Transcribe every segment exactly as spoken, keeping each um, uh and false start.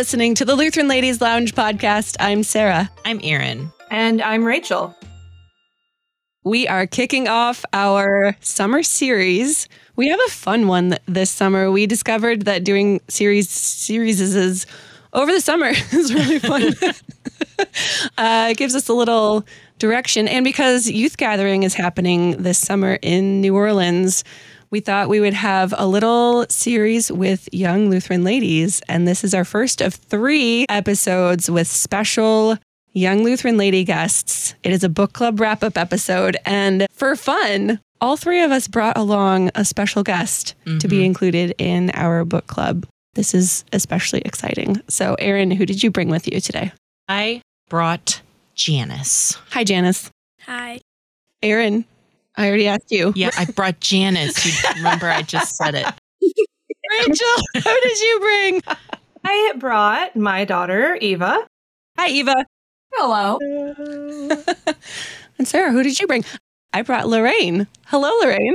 listening to the Lutheran Ladies Lounge podcast. I'm Sarah. I'm Erin. And I'm Rachel. We are kicking off our summer series. We have a fun one this summer. We discovered that doing series series is over the summer is really fun. uh, it gives us a little direction. And because youth gathering is happening this summer in New Orleans, we thought we would have a little series with young Lutheran ladies. And this is our first of three episodes with special young Lutheran lady guests. It is a book club wrap-up episode. And for fun, all three of us brought along a special guest mm-hmm. to be included in our book club. This is especially exciting. So, Erin, who did you bring with you today? I brought Janice. Hi, Janice. Hi. Erin, I already asked you. Yeah, I brought Janice. You remember I just said it. Rachel, who did you bring? I brought my daughter, Eva. Hi, Eva. Hello. And Sarah, who did you bring? I brought Lorraine. Hello, Lorraine.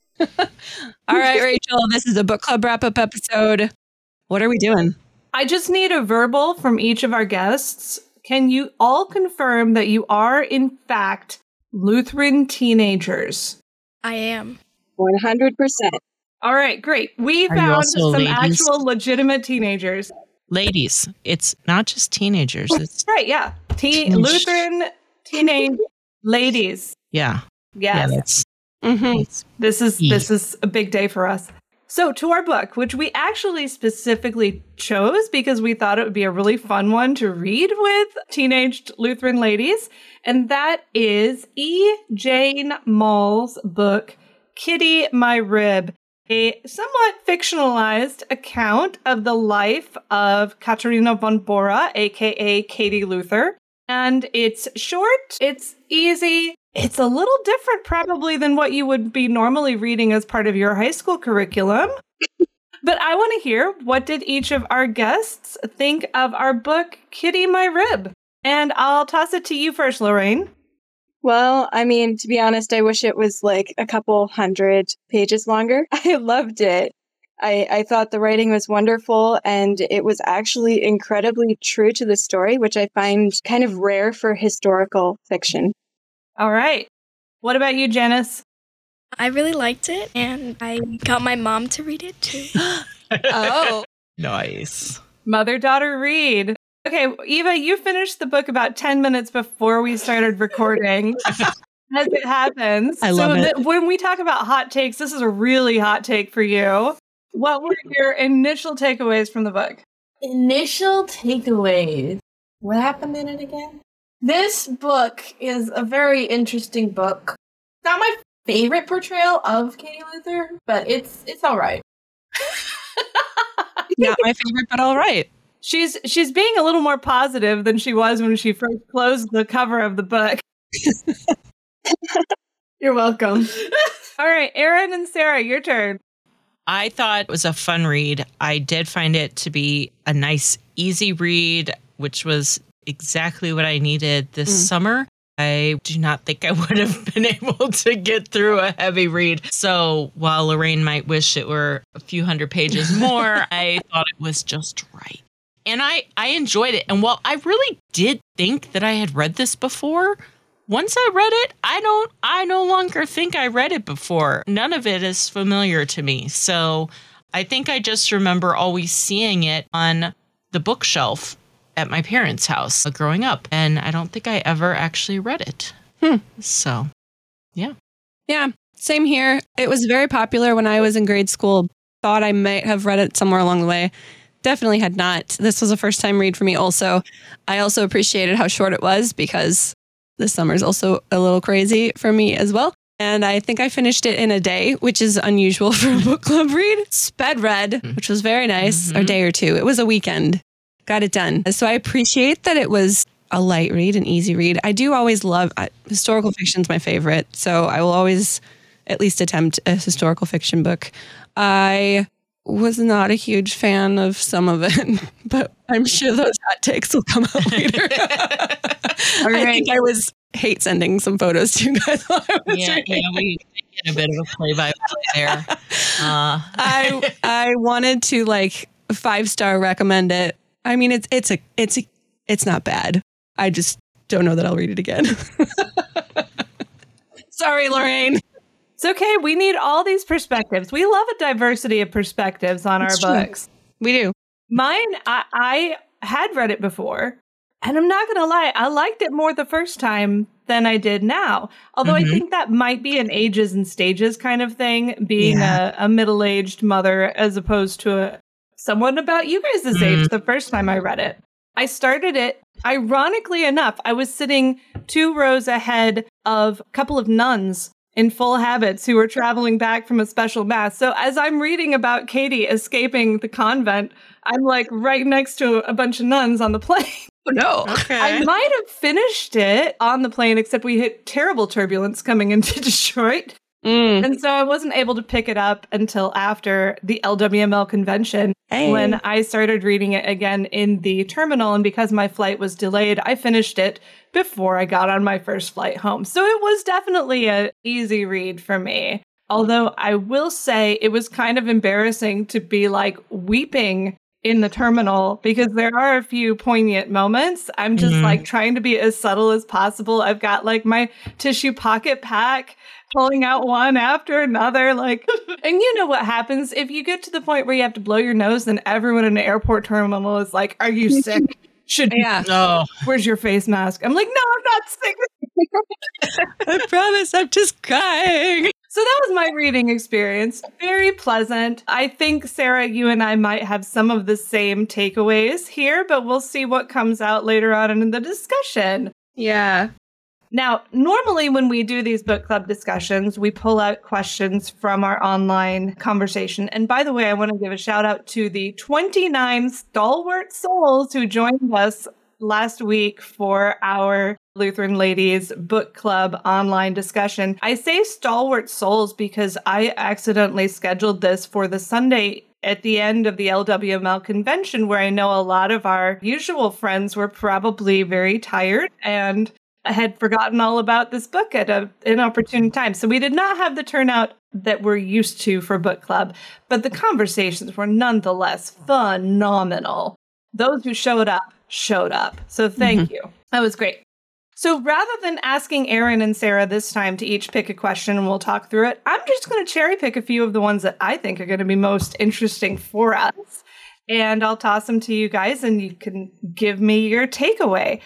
All right, Rachel, this is a book club wrap-up episode. What are we doing? I just need a verbal from each of our guests. Can you all confirm that you are, in fact, Lutheran teenagers? I am. one hundred percent. All right, great. We Are you found also some ladies? actual legitimate teenagers. Ladies, it's not just teenagers. It's Right, yeah. Teen, Teenage- Lutheran teenage ladies. yeah. Yes. Yeah, that's Mm-hmm. it's, This is Yeah. this is a big day for us. So to our book, which we actually specifically chose because we thought it would be a really fun one to read with teenaged Lutheran ladies, and that is E. Jane Mall's book, Kitty My Rib, a somewhat fictionalized account of the life of Katharina von Bora, aka Katie Luther. And it's short, it's easy, it's a little different probably than what you would be normally reading as part of your high school curriculum. But I want to hear, what did each of our guests think of our book, Kitty My Rib? And I'll toss it to you first, Lorraine. Well, I mean, to be honest, I wish it was like a couple hundred pages longer. I loved it. I, I thought the writing was wonderful, and it was actually incredibly true to the story, which I find kind of rare for historical fiction. All right. What about you, Janice? I really liked it, and I got my mom to read it too. Oh. nice. Mother-daughter read. Okay, Eva, you finished the book about ten minutes before we started recording. As it happens. I love so it. th- when we talk about hot takes, this is a really hot take for you. What were your initial takeaways from the book? Initial takeaways. What happened in it again? This book is a very interesting book. It's not my favorite portrayal of Katie Luther, but it's it's all right. Not my favorite, but all right. She's she's being a little more positive than she was when she first closed the cover of the book. You're welcome. All right, Erin and Sarah, your turn. I thought it was a fun read. I did find it to be a nice, easy read, which was exactly what I needed this Mm. summer. I do not think I would have been able to get through a heavy read. So while Lorraine might wish it were a few hundred pages more, I thought it was just right. And I, I enjoyed it. And while I really did think that I had read this before, once I read it, I don't, I no longer think I read it before. None of it is familiar to me. So I think I just remember always seeing it on the bookshelf at my parents' house growing up. And I don't think I ever actually read it. Hmm. So, yeah. Yeah, same here. It was very popular when I was in grade school. Thought I might have read it somewhere along the way. Definitely had not. This was a first time read for me also. I also appreciated how short it was because this summer's also a little crazy for me as well. And I think I finished it in a day, which is unusual for a book club read. Sped read, which was very nice, Mhm. a day or two. It was a weekend. Got it done. So I appreciate that it was a light read, an easy read. I do always love, uh, historical fiction's my favorite. So I will always at least attempt a historical fiction book. I was not a huge fan of some of it, but I'm sure those hot takes will come out later. All I right. think I was hate sending some photos to you guys while I was Yeah, reading. yeah, we get a bit of a play-by-play there. Uh, I I wanted to like five star recommend it I mean, it's it's a it's a, it's not bad. I just don't know that I'll read it again. Sorry, Lorraine. It's okay. We need all these perspectives. We love a diversity of perspectives on It's our true. books. We do. Mine, I, I had read it before, and I'm not going to lie, I liked it more the first time than I did now. Although Mhm. I think that might be an ages and stages kind of thing, being Yeah. a, a middle-aged mother as opposed to a, someone about you guys' Mm. age the first time I read it. I started it, ironically enough, I was sitting two rows ahead of a couple of nuns in full habits who were traveling back from a special mass. So as I'm reading about Katie escaping the convent, I'm like right next to a bunch of nuns on the plane. Oh, no. Okay. I might have finished it on the plane, except we hit terrible turbulence coming into Detroit. Mm. And so I wasn't able to pick it up until after the L W M L convention Hey. when I started reading it again in the terminal. And because my flight was delayed, I finished it before I got on my first flight home. So it was definitely an easy read for me. Although I will say it was kind of embarrassing to be like weeping in the terminal because there are a few poignant moments. I'm just Mhm. like trying to be as subtle as possible. I've got like my tissue pocket pack, pulling out one after another, like, and you know what happens if you get to the point where you have to blow your nose, then everyone in the airport terminal is like, "Are you sick? Should you? Yeah. Oh, Where's your face mask?" I'm like, "No, I'm not sick." I promise I'm just crying. So that was my reading experience. Very pleasant. I think, Sarah, you and I might have some of the same takeaways here, but we'll see what comes out later on in the discussion. Yeah. Now, normally when we do these book club discussions, we pull out questions from our online conversation. And by the way, I want to give a shout out to the twenty-nine stalwart souls who joined us last week for our Lutheran Ladies Book Club online discussion. I say stalwart souls because I accidentally scheduled this for the Sunday at the end of the L W M L convention, where I know a lot of our usual friends were probably very tired and had forgotten all about this book at a, an opportune time. So we did not have the turnout that we're used to for book club, but the conversations were nonetheless phenomenal. Those who showed up, showed up. So thank Mm-hmm. you. That was great. So rather than asking Aaron and Sarah this time to each pick a question and we'll talk through it, I'm just going to cherry pick a few of the ones that I think are going to be most interesting for us. And I'll toss them to you guys and you can give me your takeaway.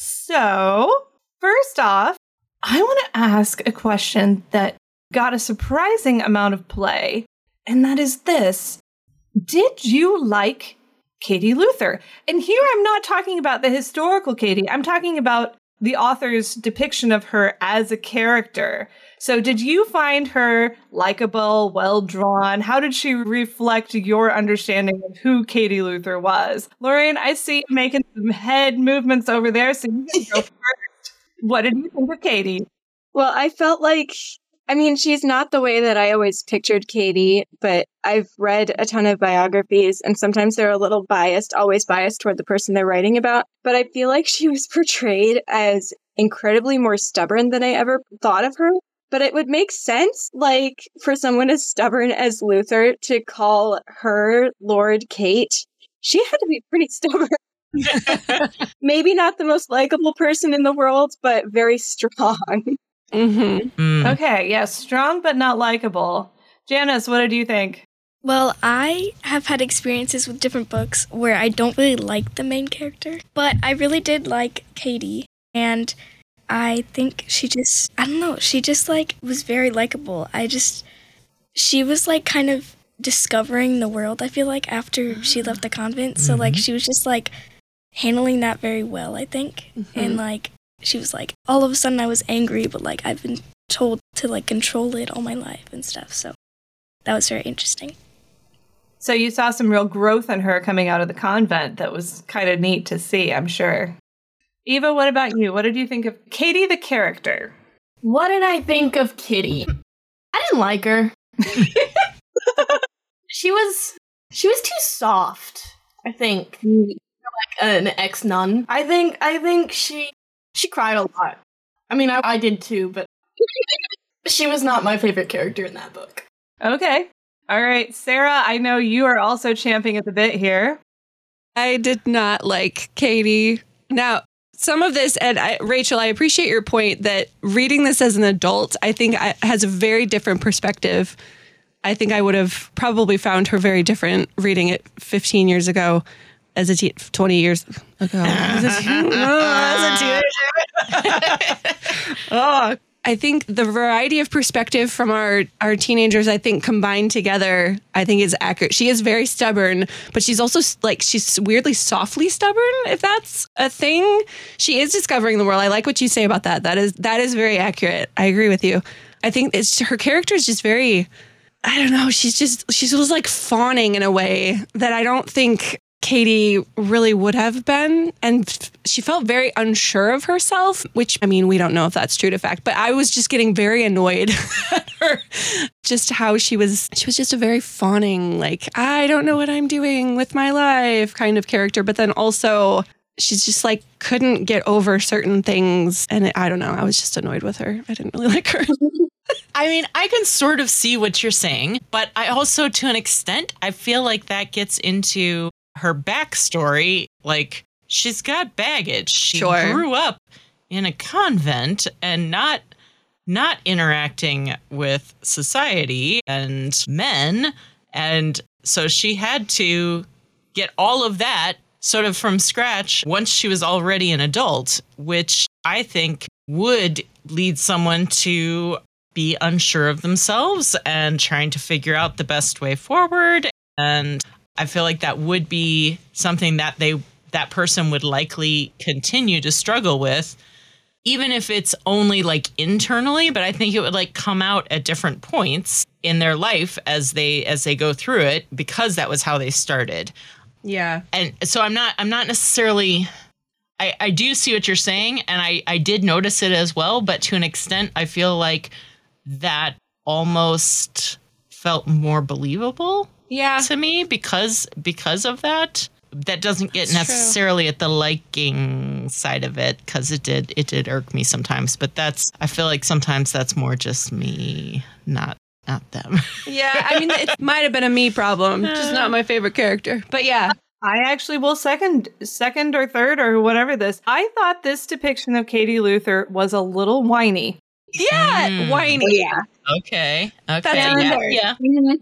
So first off, I want to ask a question that got a surprising amount of play, and that is this. Did you like Katie Luther? And here I'm not talking about the historical Katie. I'm talking about the author's depiction of her as a character. So did you find her likable, well-drawn? How did she reflect your understanding of who Katie Luther was? Lorraine, I see you making some head movements over there, so you can go first. What did you think of Katie? Well, I felt like, I mean, she's not the way that I always pictured Katie, but I've read a ton of biographies, and sometimes they're a little biased, always biased toward the person they're writing about. But I feel like she was portrayed as incredibly more stubborn than I ever thought of her. But it would make sense, like, for someone as stubborn as Luther to call her Lord Kate. She had to be pretty stubborn. Maybe not the most likable person in the world, but very strong. Mm-hmm. Mm. Okay, yes, strong but not likable. Janice, what did you think? Well, I have had experiences with different books where I don't really like the main character, but I really did like Katie, and I think she just, I don't know, she just like was very likable. I just, she was like kind of discovering the world, I feel like, after she left the convent. So like she was just like handling that very well, I think. Mm-hmm. And like she was like, all of a sudden I was angry, but like I've been told to like control it all my life and stuff. So that was very interesting. So you saw some real growth in her coming out of the convent that was kind of neat to see, I'm sure. Eva, what about you? What did you think of Katie the character? What did I think of Kitty? I didn't like her. she was she was too soft, I think. Like an ex-nun. I think I think she she cried a lot. I mean, I, I did too, but she was not my favorite character in that book. Okay. All right, Sarah, I know you are also champing at the bit here. I did not like Katie. Now, some of this, and I, Rachel, I appreciate your point that reading this as an adult, I think I, has a very different perspective. I think I would have probably found her very different reading it fifteen years ago as a teen, twenty years ago. As a, teen, oh, as a teenager. oh, I think the variety of perspective from our, our teenagers, I think combined together, I think is accurate. She is very stubborn, but she's also like, she's weirdly softly stubborn, if that's a thing. She is discovering the world. I like what you say about that. That is, that is very accurate. I agree with you. I think it's her character is just very, I don't know. She's just, she's just like fawning in a way that I don't think Katie really would have been. And she felt very unsure of herself, which, I mean, we don't know if that's true to fact, but I was just getting very annoyed at her. Just how she was, she was just a very fawning, like, I don't know what I'm doing with my life kind of character. But then also she's just like, couldn't get over certain things. And I don't know. I was just annoyed with her. I didn't really like her. I mean, I can sort of see what you're saying, but I also, to an extent, I feel like that gets into her backstory. Like, she's got baggage. She Sure. grew up in a convent and not not interacting with society and men. And so she had to get all of that sort of from scratch once she was already an adult, which I think would lead someone to be unsure of themselves and trying to figure out the best way forward. And I feel like that would be something that they that person would likely continue to struggle with, even if it's only like internally. But I think it would like come out at different points in their life as they as they go through it, because that was how they started. Yeah. And so I'm not I'm not necessarily I, I do see what you're saying, and I, I did notice it as well, but to an extent I feel like that almost felt more believable Yeah. to me because because of that. That doesn't get That's necessarily at the liking side of it, because it did it did irk me sometimes. But that's I feel like sometimes that's more just me, not not them. Yeah. I mean, it might have been a me problem, just not my favorite character. But yeah. I actually will second, second or third or whatever this. I thought this depiction of Katie Luther was a little whiny. Yeah. Mm. Whiny. Yeah. Okay. Okay. That's yeah. another- Yeah.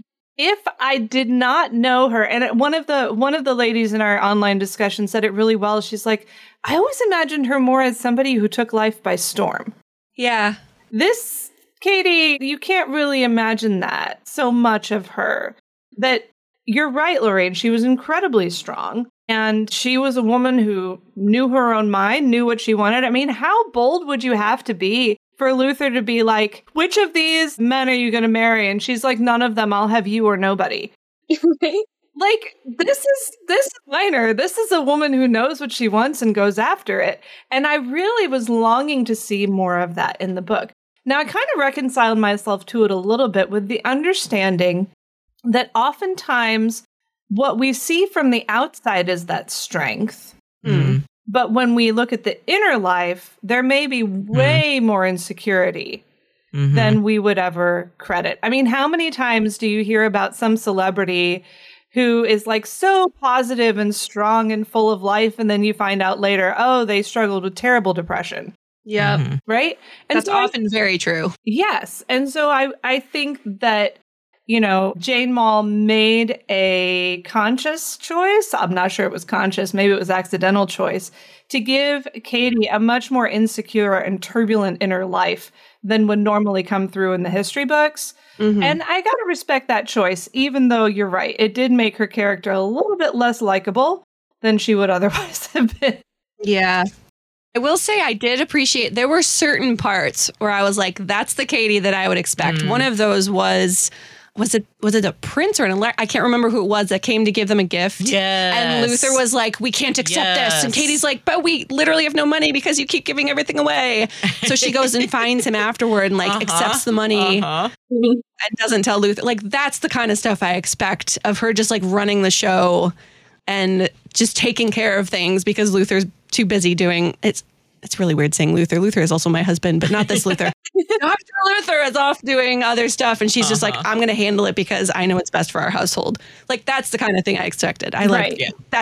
If I did not know her, and one of the one of the ladies in our online discussion said it really well. She's like, I always imagined her more as somebody who took life by storm. Yeah. This Katie, you can't really imagine that so much of her. That you're right, Lorraine. She was incredibly strong, and she was a woman who knew her own mind, knew what she wanted. I mean, how bold would you have to be for Luther to be like, which of these men are you going to marry? And she's like, none of them. I'll have you or nobody. Right? Like, this is this is minor. This is a woman who knows what she wants and goes after it. And I really was longing to see more of that in the book. Now, I kind of reconciled myself to it a little bit with the understanding that oftentimes what we see from the outside is that strength. Mm. But when we look at the inner life, there may be way mm. more insecurity mm-hmm. than we would ever credit. I mean, how many times do you hear about some celebrity who is like so positive and strong and full of life, and then you find out later, oh, they struggled with terrible depression. Yeah. Mm-hmm. Right? And That's so often I, very true. Yes. And so I, I think that, you know, Jane Mall made a conscious choice. I'm not sure it was conscious. Maybe it was accidental choice to give Katie a much more insecure and turbulent inner life than would normally come through in the history books. Mm-hmm. And I got to respect that choice, even though you're right. It did make her character a little bit less likable than she would otherwise have been. Yeah. I will say I did appreciate, there were certain parts where I was like, that's the Katie that I would expect. Mm. One of those was, was it was it a prince or an elect? I can't remember who it was that came to give them a gift. Yes. And Luther was like, we can't accept yes. this. And Katie's like, but we literally have no money because you keep giving everything away. So she goes and finds him afterward and like uh-huh. accepts the money uh-huh. and doesn't tell Luther. Like, that's the kind of stuff I expect of her, just like running the show and just taking care of things because Luther's too busy doing it's it's really weird saying Luther. Luther is also my husband, but not this Luther. Doctor Luther is off doing other stuff, and she's uh-huh. just like, I'm going to handle it because I know it's best for our household. Like, that's the kind of thing I expected. I like right. yeah. that seems yeah.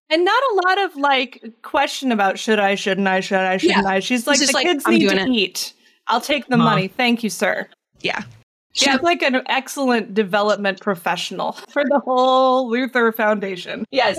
And not a lot of like question about should I, shouldn't I, should I, shouldn't Yeah. I. She's like, just the like, kids I'm need doing to it. eat. I'll take the Huh. money. Thank you, sir. Yeah. She's Yeah. like an excellent development professional for the whole Luther Foundation. Yes.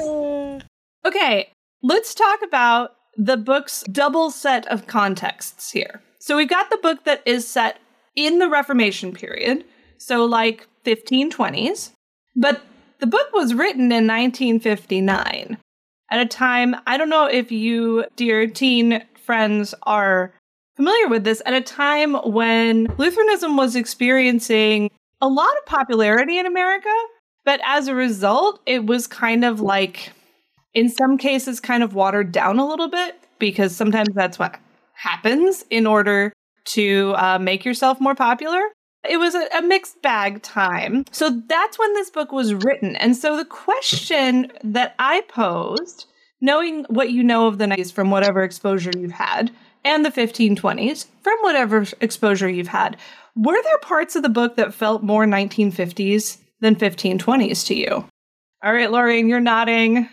Okay, let's talk about the book's double set of contexts here. So we've got the book that is set in the Reformation period, so like fifteen twenties, but the book was written in nineteen fifty-nine at a time, I don't know if you, dear teen friends, are familiar with this, at a time when Lutheranism was experiencing a lot of popularity in America, but as a result, it was kind of like, in some cases, kind of watered down a little bit, because sometimes that's what happens in order to uh, make yourself more popular. It was a, a mixed bag time. So that's when this book was written. And so the question that I posed, knowing what you know of the nineties from whatever exposure you've had, and the fifteen twenties from whatever exposure you've had, were there parts of the book that felt more nineteen fifties than fifteen twenties to you? All right, Lorraine, you're nodding.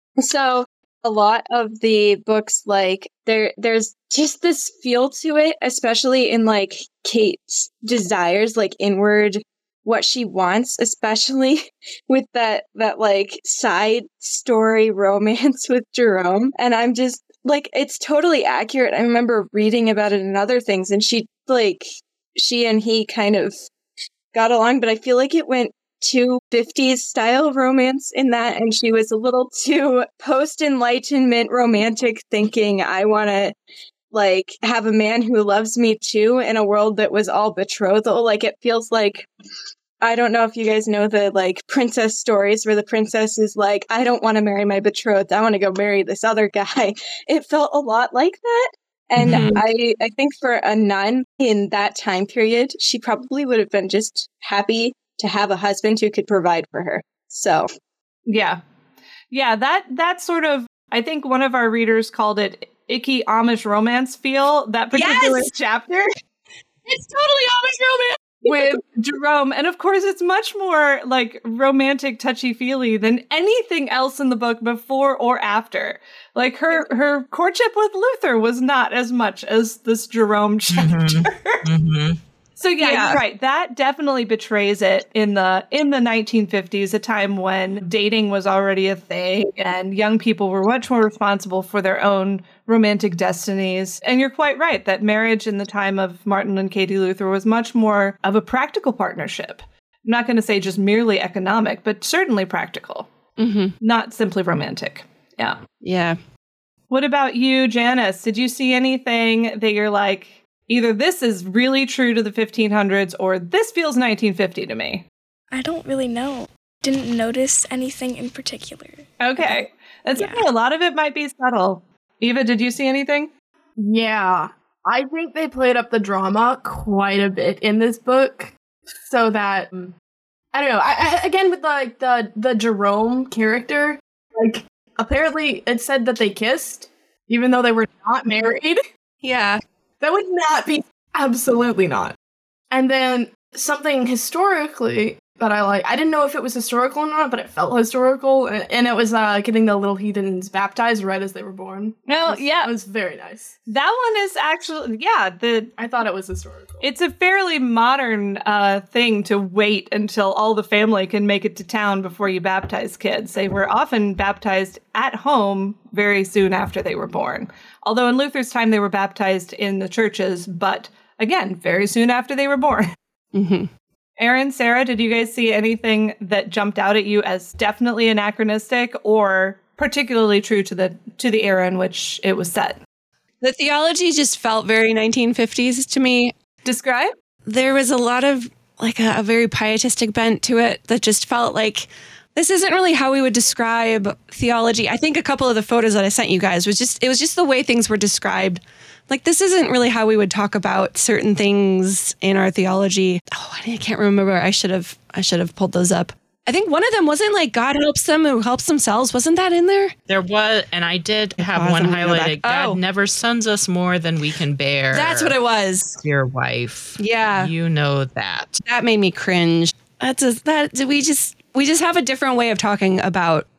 So a lot of the books, like there, there's just this feel to it, especially in like Kate's desires, like inward, what she wants, especially with that that like side story romance with Jerome. And I'm just like, it's totally accurate. I remember reading about it in other things, and she like she and he kind of got along, but I feel like it went too fifties style romance in that, and she was a little too post-enlightenment romantic thinking, I want to like have a man who loves me too in a world that was all betrothal. Like it feels like, I don't know if you guys know the like princess stories where the princess is like, I don't want to marry my betrothed, I want to go marry this other guy. It felt a lot like that. And Mhm. I, I think for a nun in that time period, she probably would have been just happy to have a husband who could provide for her. So, Yeah. Yeah, that that sort of, I think one of our readers called it icky Amish romance feel, that particular Yes! chapter It's totally Amish romance. with Jerome. And of course, it's much more like romantic, touchy-feely than anything else in the book before or after. Like her, her courtship with Luther was not as much as this Jerome chapter. Mm-hmm. So yeah, Yeah. you're right. That definitely betrays it in the in the nineteen fifties, a time when dating was already a thing and young people were much more responsible for their own romantic destinies. And you're quite right that marriage in the time of Martin and Katie Luther was much more of a practical partnership. I'm not going to say just merely economic, but certainly practical, Mm-hmm. not simply romantic. Yeah. Yeah. What about you, Janice? Did you see anything that you're like, either this is really true to the fifteen hundreds or this feels nineteen fifty to me? I don't really know. Didn't notice anything in particular. Okay. That's Yeah. okay. A lot of it might be subtle. Eva, did you see anything? Yeah, I think they played up the drama quite a bit in this book, so that um, I don't know. I, I, again, with the, like the the Jerome character, like apparently it said that they kissed, even though they were not married. Yeah. That would not be, absolutely not. And then something historically that I like, I didn't know if it was historical or not, but it felt historical, and, and it was uh, getting the little heathens baptized right as they were born. No, It was- yeah. It was very nice. That one is actually, yeah, the I thought it was historical. it's a fairly modern uh, thing to wait until all the family can make it to town before you baptize kids. They were often baptized at home very soon after they were born. Although in Luther's time, they were baptized in the churches, but again, very soon after they were born. Mm-hmm. Aaron, Sarah, did you guys see anything that jumped out at you as definitely anachronistic or particularly true to the to the era in which it was set? The theology just felt very nineteen fifties to me. Describe? There was a lot of like a, a very pietistic bent to it that just felt like this isn't really how we would describe theology. I think a couple of the photos that I sent you guys was just, it was just the way things were described. Like, this isn't really how we would talk about certain things in our theology. Oh, I can't remember. I should have, I should have pulled those up. I think one of them wasn't like God helps them who helps themselves. Wasn't that in there? There was, and I did have pause one and go back. highlighted. God Oh. never sends us more than we can bear. That's what it was. Dear wife. Yeah. You know that. That made me cringe. That's a, that we just we just have a different way of talking about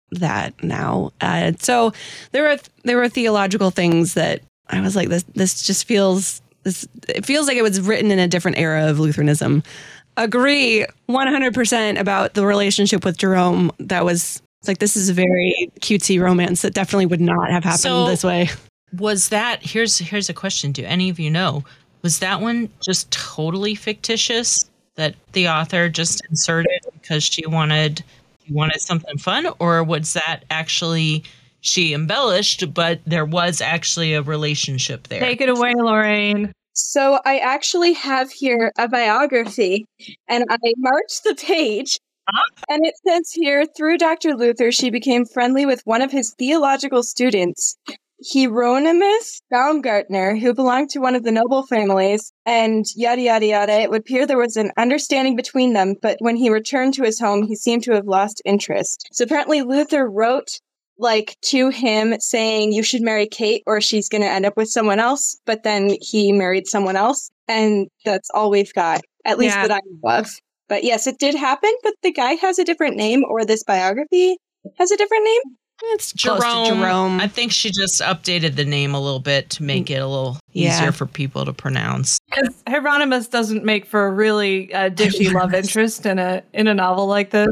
that now. Uh, so there were there were theological things that I was like, this this just feels this it feels like it was written in a different era of Lutheranism. Agree one hundred percent about the relationship with Jerome. That was it's like, this is a very cutesy romance that definitely would not have happened So- this way. Was that, here's here's a question. Do any of you know, was that one just totally fictitious that the author just inserted because she wanted she wanted something fun? Or was that actually she embellished, but there was actually a relationship there? Take it away, Lorraine. So I actually have here a biography, and I marked the page. And it says here, through Doctor Luther, she became friendly with one of his theological students, Hieronymus Baumgartner, who belonged to one of the noble families, and yada, yada, yada. It would appear there was an understanding between them, but when he returned to his home, he seemed to have lost interest. So apparently Luther wrote, like, to him saying, you should marry Kate or she's going to end up with someone else, but then he married someone else, and that's all we've got, at least Yeah. that I know of. But yes, it did happen, but the guy has a different name, or this biography has a different name. It's close Jerome, to Jerome. I think she just updated the name a little bit to make it a little Yeah. easier for people to pronounce. Because Hieronymus doesn't make for a really uh, dishy love interest in a in a novel like this.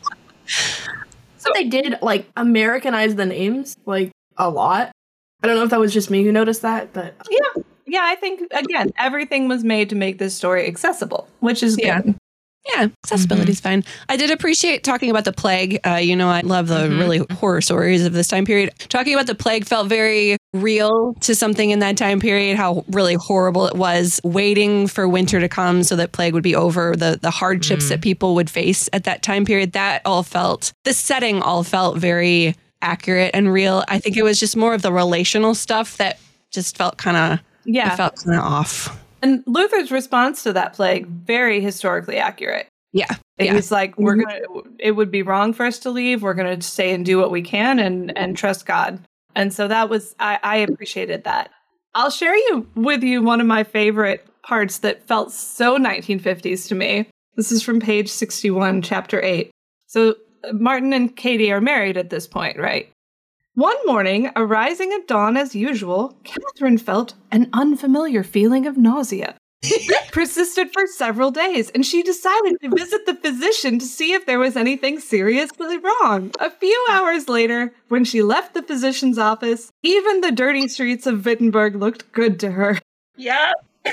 So they did like Americanize the names like a lot. I don't know if that was just me who noticed that, but Yeah. Yeah, I think, again, everything was made to make this story accessible, which is Yeah. good. Yeah, accessibility is fine. I did appreciate talking about the plague. Uh, you know, I love the Mhm. really horror stories of this time period. Talking about the plague felt very real to something in that time period, how really horrible it was, waiting for winter to come so that plague would be over, the, the hardships Mm. that people would face at that time period. That all felt, the setting all felt very accurate and real. I think it was just more of the relational stuff that just felt kind of, Yeah. it felt kind of off. And Luther's response to that plague, very historically accurate. Yeah. It Yeah. was like, we're gonna. It would be wrong for us to leave. We're gonna stay and do what we can and and trust God. And so that was, I, I appreciated that. I'll share you with you one of my favorite parts that felt so nineteen fifties to me. This is from page sixty-one, chapter eight. So uh, Martin and Katie are married at this point, right? One morning, arising at dawn as usual, Catherine felt an unfamiliar feeling of nausea. It persisted for several days, and she decided to visit the physician to see if there was anything seriously wrong. A few hours later, when she left the physician's office, even the dirty streets of Wittenberg looked good to her. Yeah.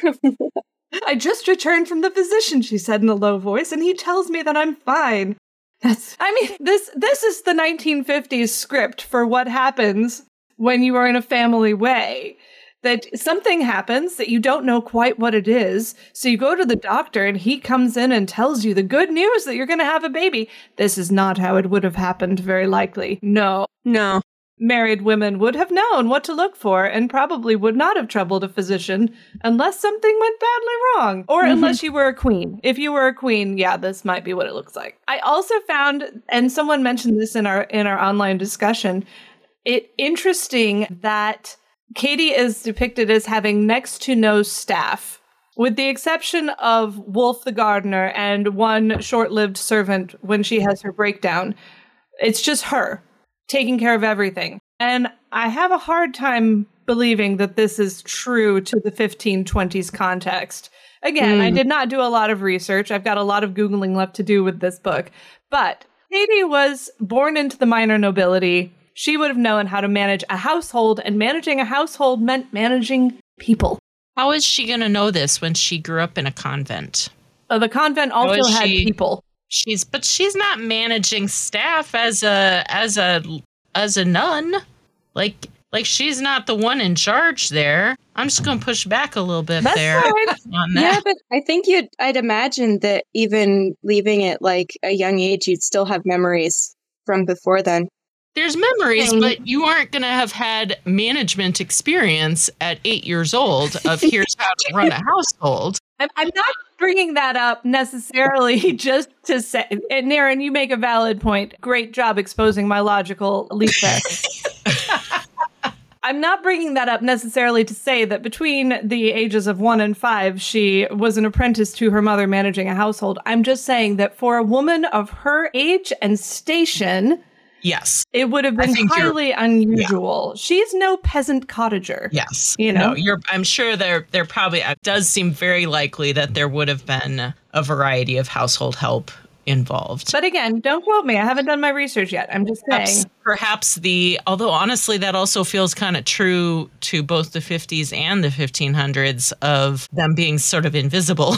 I just returned from the physician, she said in a low voice, and he tells me that I'm fine. That's, I mean, this this is the nineteen fifties script for what happens when you are in a family way. That something happens that you don't know quite what it is, so you go to the doctor and he comes in and tells you the good news that you're going to have a baby. This is not how it would have happened, very likely. No. No. Married women would have known what to look for and probably would not have troubled a physician unless something went badly wrong. Or Mhm. unless you were a queen. If you were a queen, yeah, this might be what it looks like. I also found, and someone mentioned this in our in our online discussion, it interesting that Katie is depicted as having next to no staff, with the exception of Wolf the gardener and one short-lived servant when she has her breakdown. It's just her taking care of everything. And I have a hard time believing that this is true to the fifteen twenties context. Again, Mm. I did not do a lot of research. I've got a lot of Googling left to do with this book. But Katie was born into the minor nobility. She would have known how to manage a household, and managing a household meant managing people. How is she going to know this when she grew up in a convent? Uh, the convent also is had she- people. She's but she's not managing staff as a as a as a nun. Like like she's not the one in charge there. I'm just going to push back a little bit That's there fine. on Yeah, that. but I think you'd, I'd imagine that even leaving at like a young age, you'd still have memories from before then. There's memories, Um, but you aren't going to have had management experience at eight years old of here's how to run a household. I'm, I'm not bringing that up necessarily just to say, and Naren, you make a valid point. Great job exposing my logical leap there. I'm not bringing that up necessarily to say that between the ages of one and five, she was an apprentice to her mother managing a household. I'm just saying that for a woman of her age and station, Yes. It would have I been think you're- highly unusual. She's no peasant cottager. Yes. You know? No, you're I'm sure there there probably it does seem very likely that there would have been a variety of household help involved. But again, don't quote me. I haven't done my research yet. I'm just saying. Perhaps, perhaps the although honestly that also feels kind of true to both the fifties and the fifteen hundreds of them being sort of invisible.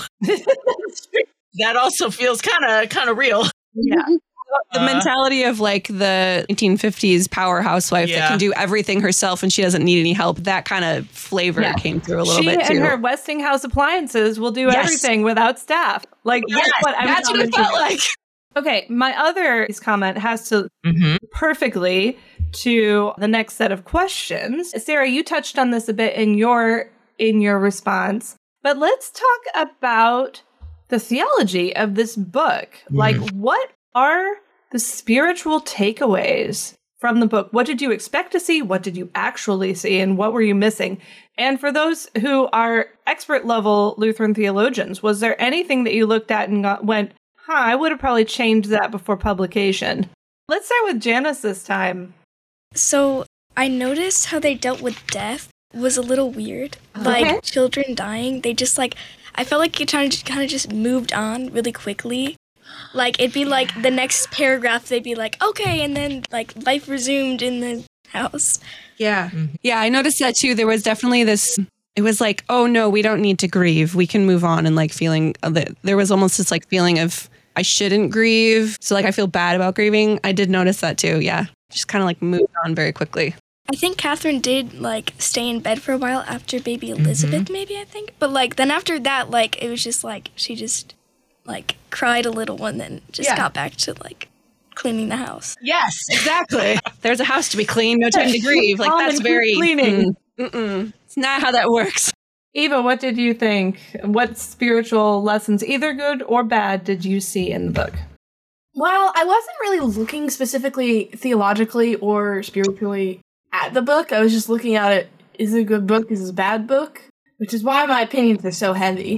That also feels kind of kind of real. Yeah. The Uh, mentality of like the nineteen fifties power housewife Yeah. that can do everything herself and she doesn't need any help. That kind of flavor Yeah. came through a little She bit and too. her Westinghouse appliances will do Yes. everything without staff. Like Yes, that's what I'm That's what it commenting felt on. like. Okay, my other comment has to mhm. perfectly to the next set of questions. Sarah, you touched on this a bit in your in your response, but let's talk about the theology of this book. Like, what are the spiritual takeaways from the book? What did you expect to see? What did you actually see? And what were you missing? And for those who are expert level Lutheran theologians, was there anything that you looked at and got, went, huh, I would have probably changed that before publication? Let's start with Janice this time. So I noticed how they dealt with death was a little weird. Okay. Like children dying, they just like, I felt like it kind of kind of just moved on really quickly. Like it'd be like the next paragraph, they'd be like, okay, and then like life resumed in the house. Yeah. Yeah, I noticed that too. There was definitely this, it was like, oh no, we don't need to grieve. We can move on and like feeling that there was almost this like feeling of I shouldn't grieve. So like I feel bad about grieving. I did notice that too. Yeah. Just kind of like moved on very quickly. I think Catherine did like stay in bed for a while after baby Elizabeth, maybe I think. But like then after that, like it was just like she just like cried a little and then just Yeah. got back to like cleaning the house. Yes, exactly. There's a house to be cleaned, no time to grieve. Like Calm that's and keep very cleaning. Mm, mm-mm. It's not how that works. Eva, what did you think? What spiritual lessons, either good or bad, did you see in the book? Well, I wasn't really looking specifically theologically or spiritually at the book. I was just looking at it, is it a good book? Is it a bad book? Which is why my opinions are so heavy.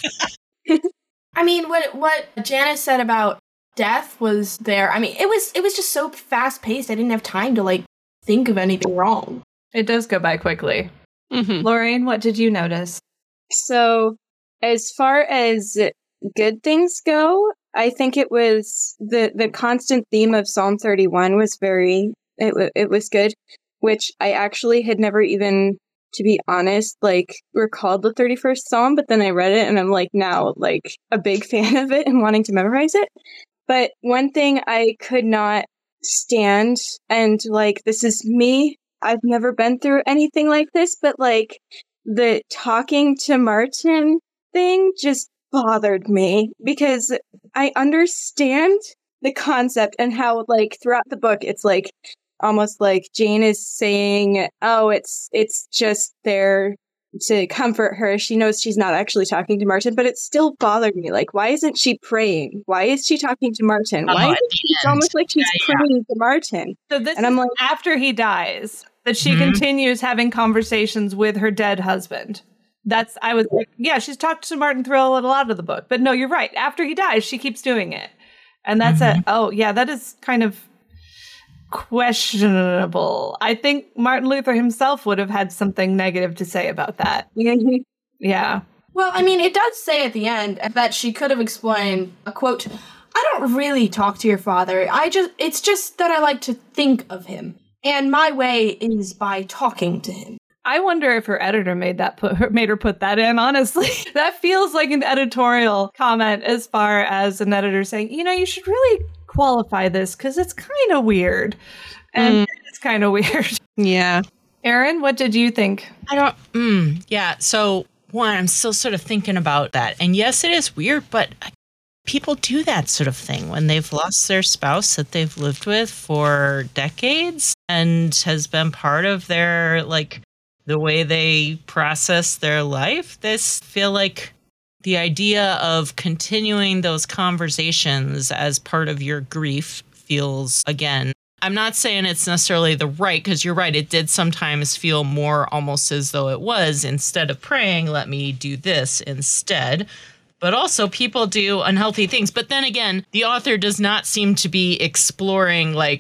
I mean, what what Janice said about death was there. I mean, it was it was just so fast paced. I didn't have time to like think of anything wrong. It does go by quickly. Mm-hmm. Lorraine, what did you notice? So, as far as good things go, I think it was the the constant theme of Psalm thirty-one was very it wa- it was good, which I actually had never even, to be honest, like recalled the thirty-first Psalm, but then I read it and I'm like now like a big fan of it and wanting to memorize it. But one thing I could not stand, and like this is me, I've never been through anything like this, but like the talking to Martin thing just bothered me because I understand the concept and how like throughout the book it's like almost like Jane is saying, oh, it's it's just there to comfort her. She knows she's not actually talking to Martin, but it still bothered me. Like, why isn't she praying? Why is she talking to Martin? Oh, Why at isn't the she? It's end. almost like she's Yeah, yeah. praying to Martin. So this And is I'm like- after he dies that she Mhm. continues having conversations with her dead husband. That's I was like, yeah, she's talked to Martin throughout a lot of the book. But no, you're right. After he dies, she keeps doing it. And that's it. Oh, yeah, that is kind of questionable. I think Martin Luther himself would have had something negative to say about that. Yeah. Well, I mean, it does say at the end that she could have explained a quote, I don't really talk to your father. I just it's just that I like to think of him. And my way is by talking to him. I wonder if her editor made that put made her put that in, honestly. That feels like an editorial comment as far as an editor saying, you know, you should really qualify this because it's kind of weird. And it's kind of weird. Yeah. Erin, what did you think? I don't, mm, yeah. So, one, I'm still sort of thinking about that. And yes, it is weird, but people do that sort of thing when they've lost their spouse that they've lived with for decades and has been part of their, like, the way they process their life. This feel like the idea of continuing those conversations as part of your grief feels, again, I'm not saying it's necessarily the right, because you're right, it did sometimes feel more almost as though it was, instead of praying, let me do this instead. But also people do unhealthy things. But then again, the author does not seem to be exploring like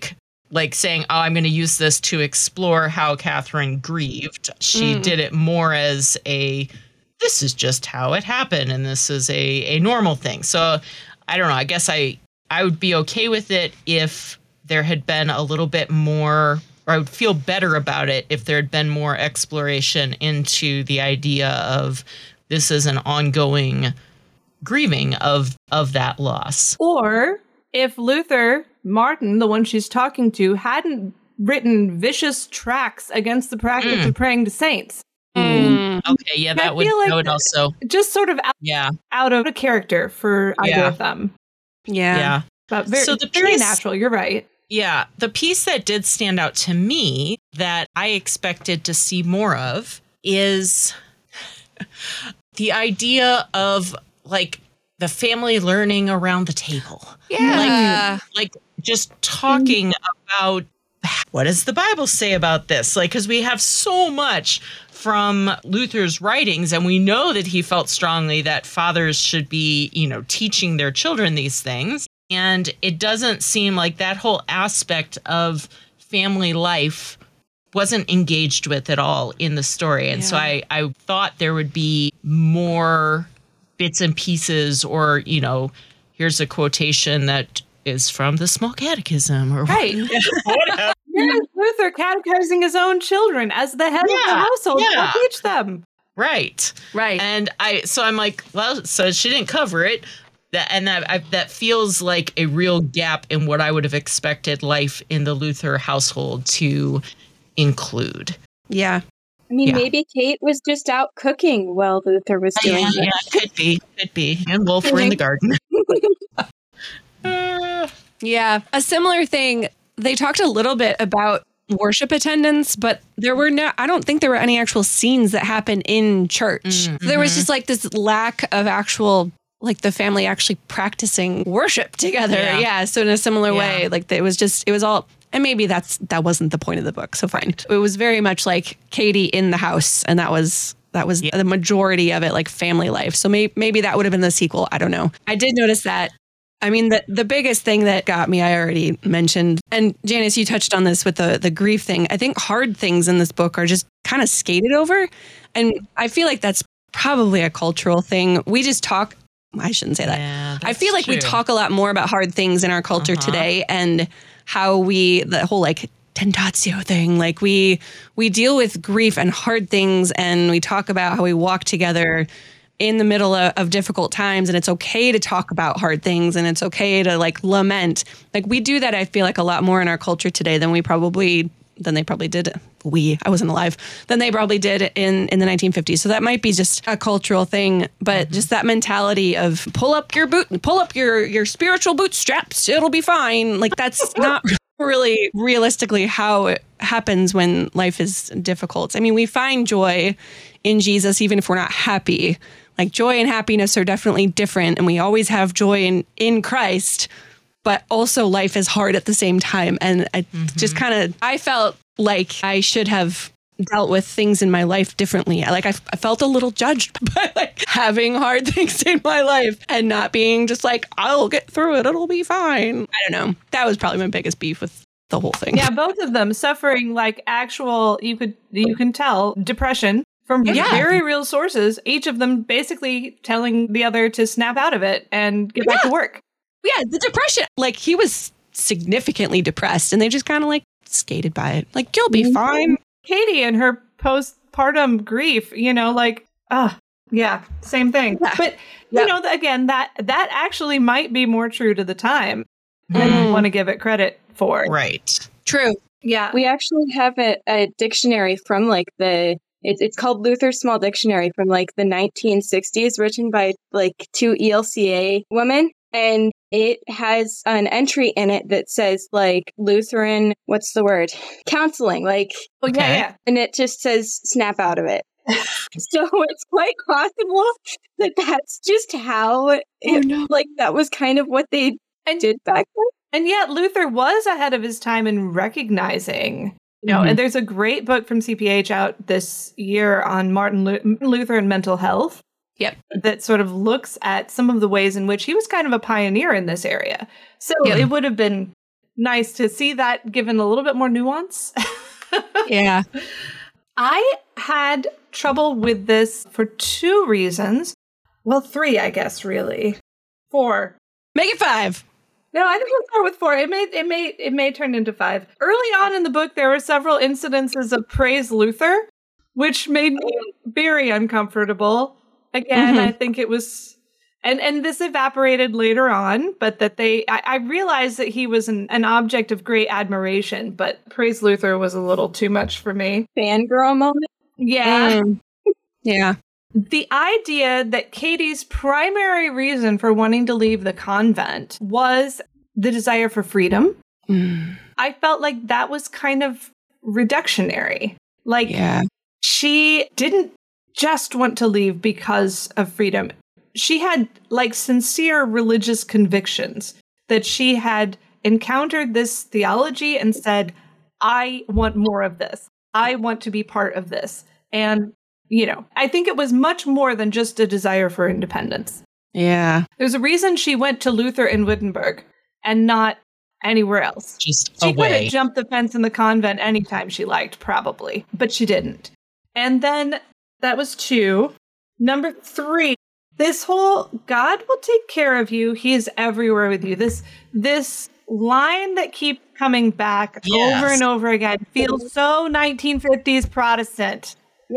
like saying, oh, I'm going to use this to explore how Catherine grieved. She mm. did it more as a, this is just how it happened, and this is a, a normal thing. So I don't know. I guess I, I would be okay with it if there had been a little bit more, or I would feel better about it if there had been more exploration into the idea of this is an ongoing grieving of of that loss. Or if Luther, Martin, the one she's talking to, hadn't written vicious tracts against the practice mm. of praying to saints. Mm. Okay, yeah, that would, like that would also... Just sort of out, yeah. out of a character for either yeah. of them. Yeah. Yeah. But very, so the very piece, natural, you're right. Yeah, the piece that did stand out to me that I expected to see more of is the idea of, like, the family learning around the table. Yeah. Like, like just talking about what does the Bible say about this? Like, because we have so much from Luther's writings, and we know that he felt strongly that fathers should be, you know, teaching their children these things. And it doesn't seem like that whole aspect of family life wasn't engaged with at all in the story. And yeah. so I, I thought there would be more bits and pieces, or, you know, here's a quotation that is from the Small Catechism, or right. whatever. Yeah, Luther catechizing his own children as the head yeah, of the household. Yeah. He'll teach them. Right. Right. And I, so I'm like, well, so she didn't cover it. That, and that I, that feels like a real gap in what I would have expected life in the Luther household to include. Yeah. I mean, yeah. maybe Kate was just out cooking while Luther was doing yeah, this. Yeah, could be, could be. And Wolf were in the garden. uh, yeah, a similar thing. They talked a little bit about worship attendance, but there were no, I don't think there were any actual scenes that happened in church. Mm-hmm. There was just like this lack of actual, like the family actually practicing worship together. Yeah. yeah so in a similar yeah. way, like it was just, it was all, and maybe that's, that wasn't the point of the book. So fine. It was very much like Katie in the house. And that was, that was yeah. the majority of it, like family life. So may, maybe that would have been the sequel. I don't know. I did notice that. I mean, the, the biggest thing that got me, I already mentioned, and Janice, you touched on this with the, the grief thing. I think hard things in this book are just kind of skated over. And I feel like that's probably a cultural thing. We just talk, I shouldn't say that. Yeah, I feel like true. we talk a lot more about hard things in our culture uh-huh. today, and how we, the whole like tentatio thing, like we, we deal with grief and hard things, and we talk about how we walk together in the middle of, of difficult times, and it's okay to talk about hard things, and it's okay to like lament. Like we do that, I feel like, a lot more in our culture today than we probably, than they probably did. We, I wasn't alive, than they probably did in, in the nineteen fifties. So that might be just a cultural thing, but mm-hmm. just that mentality of pull up your boot, pull up your, your spiritual bootstraps, it'll be fine. Like that's not really realistically how it happens when life is difficult. I mean, we find joy in Jesus, even if we're not happy. Like joy and happiness are definitely different, and we always have joy in, in Christ, but also life is hard at the same time. And I mm-hmm. just kind of, I felt like I should have dealt with things in my life differently. Like I, I felt a little judged by like having hard things in my life and not being just like, I'll get through it, it'll be fine. I don't know. That was probably my biggest beef with the whole thing. Yeah, both of them suffering like actual, you could, you can tell, depression. From yeah. very real sources, each of them basically telling the other to snap out of it and get yeah. back to work. Yeah, the depression. Like, he was significantly depressed, and they just kind of, like, skated by it. Like, you'll be fine. Katie and her postpartum grief, you know, like, ah, uh, yeah, same thing. Yeah. But, you yeah. know, again, that that actually might be more true to the time than mm. I want to give it credit for. Right. True. Yeah. We actually have a, a dictionary from, like, the... It's it's called Luther's Small Dictionary from like the nineteen sixties, written by like two E L C A women. And it has an entry in it that says like Lutheran, what's the word? Counseling. Like, okay. yeah, yeah. And it just says snap out of it. So it's quite possible that that's just how, it, oh, no. like that was kind of what they and, did back then. And yet Luther was ahead of his time in recognizing... You know, mm-hmm. and there's a great book from C P H out this year on Martin Luther and mental health. Yep. That sort of looks at some of the ways in which he was kind of a pioneer in this area. So yep. it would have been nice to see that given a little bit more nuance. Yeah. I had trouble with this for two reasons. Well, three, I guess, really. Four. Make it five. No, I think we'll start with four. It may, it may, it may turn into five. Early on in the book, there were several incidences of praise Luther, which made me very uncomfortable. Again, Mhm. I think it was, and and this evaporated later on, but that they, I, I realized that he was an, an object of great admiration, but praise Luther was a little too much for me. Fangirl moment. Yeah. Mm. Yeah. The idea that Katie's primary reason for wanting to leave the convent was the desire for freedom, Mm. I felt like that was kind of reductionary. Like, Yeah. she didn't just want to leave because of freedom. She had like sincere religious convictions that she had encountered this theology and said, I want more of this. I want to be part of this. And you know, I think it was much more than just a desire for independence. Yeah. There's a reason she went to Luther in Wittenberg and not anywhere else. Just She could away. have jumped the fence in the convent anytime she liked, probably, but she didn't. And then that was two. Number three, this whole God will take care of you. He is everywhere with you. This this line that keeps coming back Yes. over and over again feels so nineteen fifties Protestant.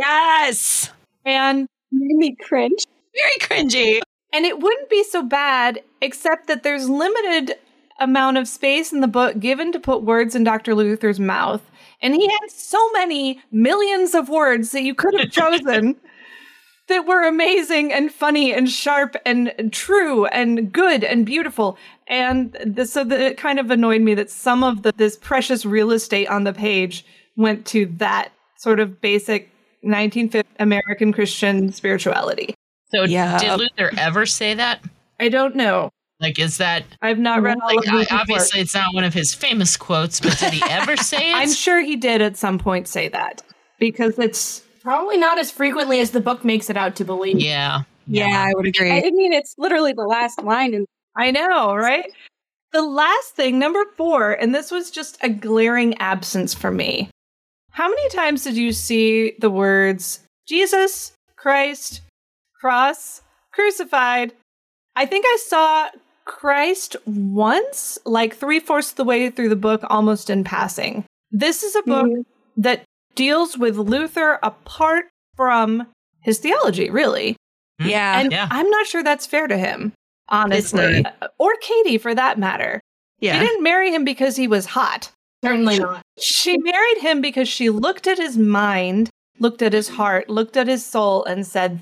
Yes. And Made me cringe. Very cringy. and it wouldn't be so bad, except that there's limited amount of space in the book given to put words in Doctor Luther's mouth. And he had so many millions of words that you could have chosen that were amazing and funny and sharp and true and good and beautiful. And this, so that it kind of annoyed me that some of the, this precious real estate on the page went to that sort of basic nineteen fifties American Christian spirituality. So Yeah. did Luther ever say that? I don't know. Like, is that I've not read all like of I, Luther's work. obviously it's not one of his famous quotes, but did he ever say it? I'm sure he did at some point say that because it's Probably not as frequently as the book makes it out to believe. Yeah. Yeah, I would agree. I mean, it's literally the last line. And I know, right? The last thing, number four, and this was just a glaring absence for me. How many times did you see the words Jesus, Christ, cross, crucified? I think I saw Christ once, like three-fourths of the way through the book, almost in passing. This is a book Mhm. that deals with Luther apart from his theology, really. Yeah. And Yeah. I'm not sure that's fair to him, honestly. It's Or Katie, for that matter. yeah. She didn't marry him because he was hot. Certainly not. She married him because she looked at his mind, looked at his heart, looked at his soul, and said,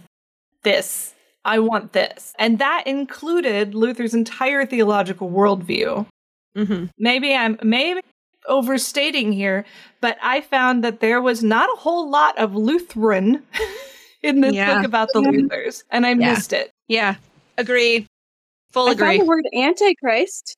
this, I want this. And that included Luther's entire theological worldview. Mm-hmm. Maybe I'm maybe overstating here, but I found that there was not a whole lot of Lutheran in this Yeah. book about the Luthers, and I Yeah. missed it. Yeah. Agree. Full I agree. found the word antichrist.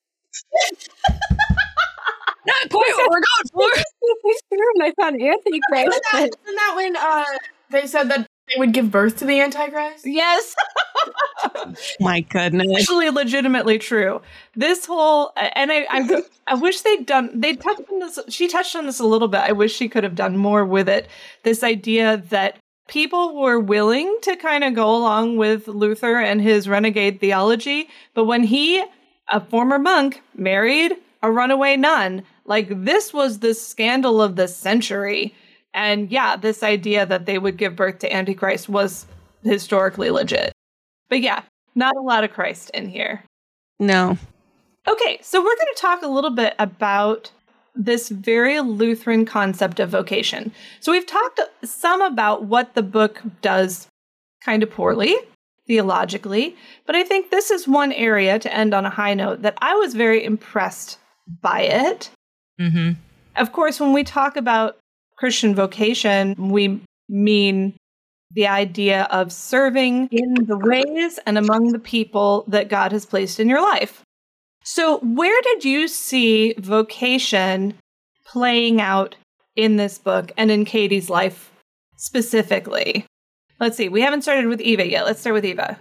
Not quite what we're going for. and I found antichrist. Isn't that, isn't that when uh, they said that they would give birth to the Antichrist? Yes. My goodness. Actually legitimately true. This whole and I, I I wish they'd done they touched on this she touched on this a little bit. I wish she could have done more with it. This idea that people were willing to kind of go along with Luther and his renegade theology, but when he, a former monk, married a runaway nun, like this was the scandal of the century. And yeah, this idea that they would give birth to Antichrist was historically legit. But yeah, not a lot of Christ in here. No. Okay, so we're going to talk a little bit about this very Lutheran concept of vocation. So we've talked some about what the book does kind of poorly, theologically, but I think this is one area to end on a high note that I was very impressed by it. Mm-hmm. Of course, when we talk about Christian vocation, we mean the idea of serving in the ways and among the people that God has placed in your life. So where did you see vocation playing out in this book and in Katie's life specifically? Let's see. We haven't started with Eva yet. Let's start with Eva.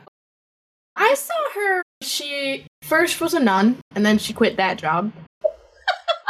I saw her. She first was a nun, and then she quit that job.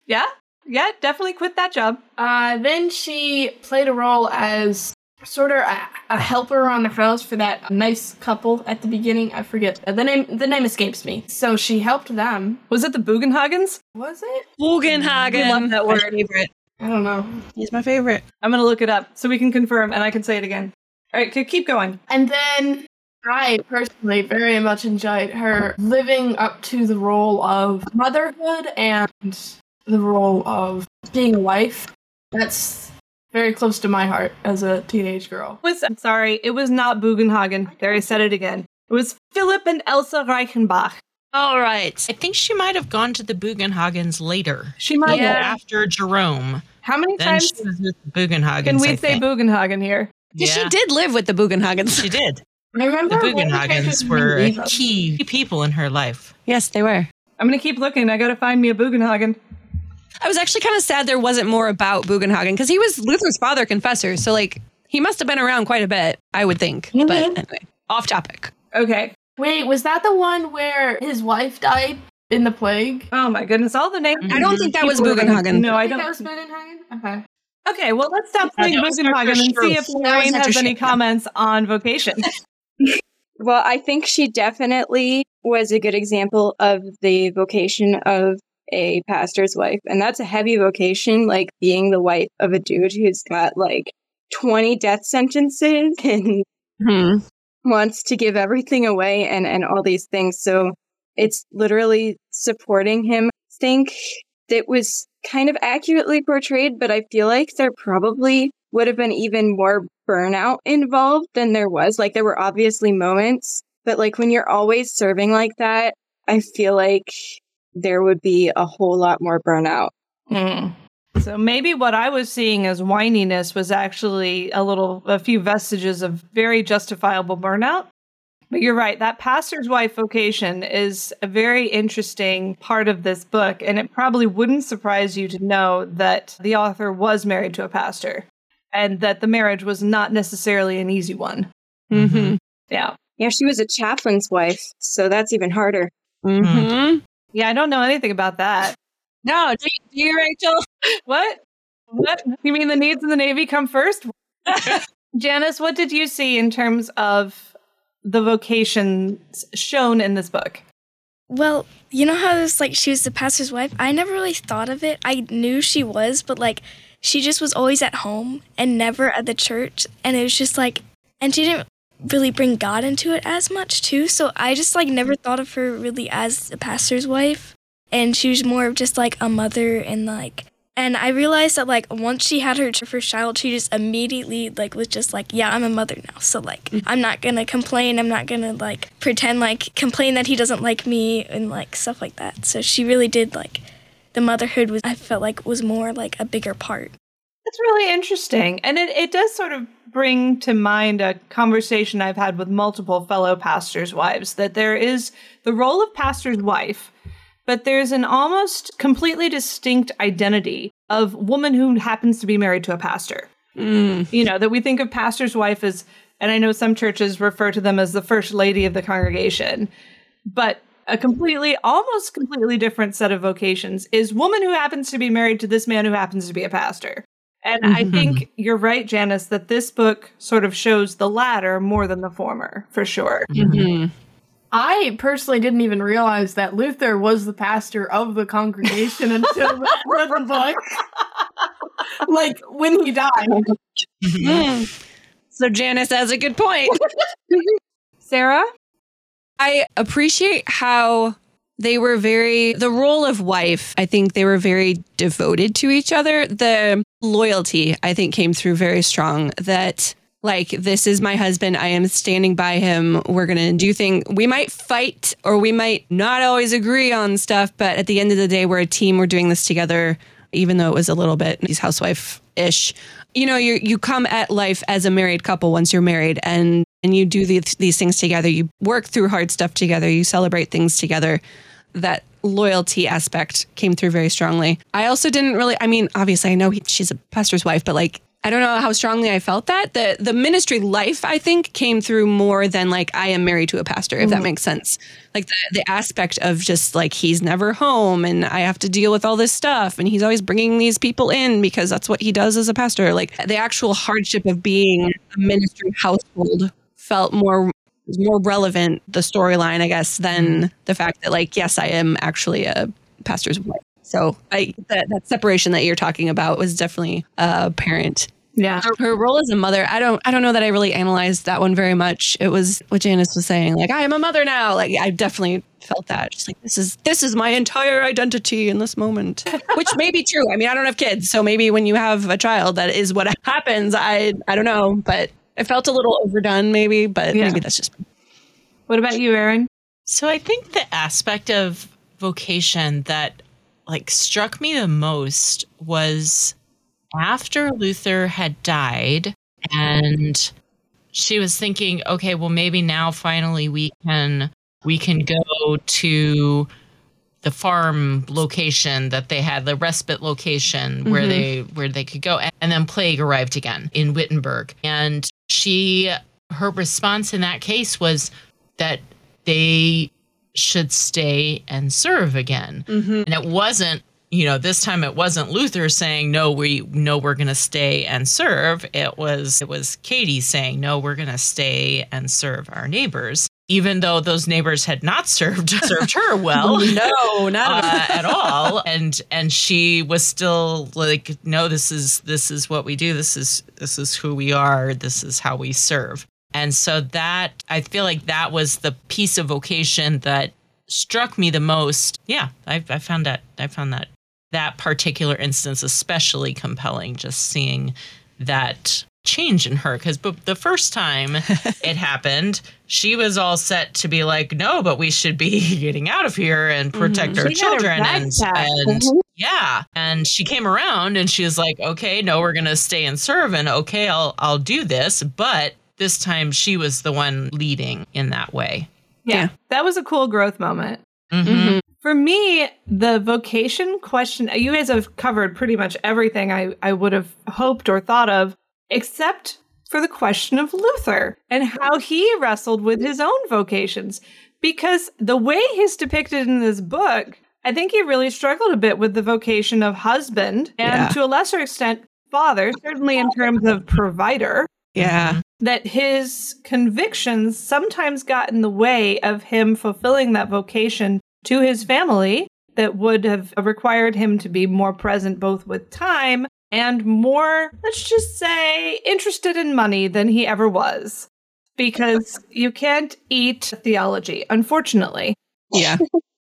Yeah, yeah, definitely quit that job. Uh, then she played a role as sort of a, a helper around the house for that nice couple at the beginning. I forget the name. The name escapes me. So she helped them. Was it the Bugenhagens? Was it? Bugenhagen. I love that My word. favorite. I don't know. He's my favorite. I'm going to look it up so we can confirm and I can say it again. All right, keep going. And then I personally very much enjoyed her living up to the role of motherhood and the role of being a wife. That's very close to my heart as a teenage girl. It was, I'm sorry, it was not Bugenhagen. There, I said it again. It was Philip and Elsa Reichenbach. All right. I think she might have gone to the Bugenhagens later. She might Yeah. have. After Jerome. How many Then times she was with the Bugenhagens, can we I say think. Bugenhagen here? Yeah, She did live with the Bugenhagens. She did. I remember The one of the characters' Bugenhagens were name. key people in her life. Yes, they were. I'm going to keep looking. I got to find me a Bugenhagen. I was actually kind of sad there wasn't more about Bugenhagen because he was Luther's father confessor. So, like, he must have been around quite a bit, I would think. Mhm. But anyway, off topic. Okay. Wait, was that the one where his wife died in the plague? Oh my goodness, all the names. I don't think that was People are gonna- Bugenhagen. No, I think don't. that was Bugenhagen? Okay. Okay, well, let's stop Yeah, saying that was her Bugenhagen first and see show. if That was Lorraine her has show, any yeah. comments on vocation. Well, I think she definitely was a good example of the vocation of a pastor's wife. And that's a heavy vocation, like being the wife of a dude who's got like twenty death sentences and Hmm. wants to give everything away and, and all these things. So it's literally supporting him. I think that was kind of accurately portrayed, but I feel like there probably would have been even more burnout involved than there was. Like there were obviously moments, but like when you're always serving like that, I feel like there would be a whole lot more burnout. Hmm. So maybe what I was seeing as whininess was actually a little, a few vestiges of very justifiable burnout. But you're right, that pastor's wife vocation is a very interesting part of this book, and it probably wouldn't surprise you to know that the author was married to a pastor, and that the marriage was not necessarily an easy one. Mm-hmm. Yeah. Yeah, she was a chaplain's wife, so that's even harder. Mm-hmm. Yeah, I don't know anything about that. No, do you, do you, Rachel? What? What? You mean the needs of the Navy come first? Janice, what did you see in terms of the vocations shown in this book? Well, you know how it was like she was the pastor's wife? I never really thought of it. I knew she was, but like she just was always at home and never at the church. And it was just like, and she didn't really bring God into it as much too. So I just like never thought of her really as a pastor's wife. And she was more of just like a mother and like, and I realized that like once she had her first child, she just immediately like was just like, yeah, I'm a mother now. So like, I'm not gonna complain. I'm not gonna like pretend like complain that he doesn't like me and like stuff like that. So she really did like, the motherhood was, I felt like was more like a bigger part. That's really interesting. And it, it does sort of bring to mind a conversation I've had with multiple fellow pastors' wives, that there is the role of pastor's wife, but there's an almost completely distinct identity of woman who happens to be married to a pastor. Mm. You know, that we think of pastor's wife as, and I know some churches refer to them as the first lady of the congregation, but a completely, almost completely different set of vocations is woman who happens to be married to this man who happens to be a pastor. And I think you're right, Janice, that this book sort of shows the latter more than the former, for sure. Mm-hmm. I personally didn't even realize that Luther was the pastor of the congregation until the the book. Like, when he died. Mm. So Janice has a good point. Sarah? I appreciate how they were very, the role of wife, I think they were very devoted to each other. The loyalty, I think, came through very strong, that like, this is my husband. I am standing by him. We're going to do things. We might fight or we might not always agree on stuff, but at the end of the day, we're a team. We're doing this together, even though it was a little bit he's housewife-ish. You know, you you come at life as a married couple once you're married, and and you do these, these things together. You work through hard stuff together. You celebrate things together. That loyalty aspect came through very strongly. I also didn't really, I mean, obviously I know he, she's a pastor's wife, but like I don't know how strongly I felt that. The the ministry life, I think, came through more than like I am married to a pastor, if mm-hmm. that makes sense. Like the, the aspect of just like he's never home and I have to deal with all this stuff and he's always bringing these people in because that's what he does as a pastor. Like the actual hardship of being a ministry household felt more more relevant, the storyline, I guess, than the fact that like, yes, I am actually a pastor's wife. So I, that, that separation that you're talking about was definitely uh, apparent. Yeah. Her, her role as a mother, I don't I don't know that I really analyzed that one very much. It was what Janice was saying, like, I am a mother now. Like, I definitely felt that. Just like, this is this is my entire identity in this moment, which may be true. I mean, I don't have kids. So maybe when you have a child, that is what happens. I I don't know. But it felt a little overdone, maybe. But yeah. maybe that's just me. What about you, Erin? So I think the aspect of vocation that like struck me the most was after Luther had died and she was thinking, okay, well, maybe now finally we can we can go to the farm location that they had, the respite location mm-hmm. where they where they could go. And then plague arrived again in Wittenberg. And she her response in that case was that they should stay and serve again. Mm-hmm. And it wasn't, you know, this time it wasn't Luther saying, no, we no, we're going to stay and serve. It was it was Katie saying, no, we're going to stay and serve our neighbors, even though those neighbors had not served served her well. no, not uh, at all. And and she was still like, no, this is this is what we do. This is this is who we are. This is how we serve. And so that, I feel like that was the piece of vocation that struck me the most. Yeah, I, I found that, I found that, that particular instance especially compelling, just seeing that change in her. Because the first time it happened, she was all set to be like, no, but we should be getting out of here and protect mm-hmm. our she children. And, and mm-hmm. yeah, and she came around and she was like, okay, no, we're going to stay and serve. And okay, I'll I'll do this. But this time she was the one leading in that way. Yeah, yeah. That was a cool growth moment. Mm-hmm. Mm-hmm. For me, the vocation question, you guys have covered pretty much everything I, I would have hoped or thought of, except for the question of Luther and how he wrestled with his own vocations. Because the way he's depicted in this book, I think he really struggled a bit with the vocation of husband and yeah. to a lesser extent, father, certainly in terms of provider. Yeah. That his convictions sometimes got in the way of him fulfilling that vocation to his family that would have required him to be more present both with time and more, let's just say, interested in money than he ever was. Because you can't eat theology, unfortunately. Yeah.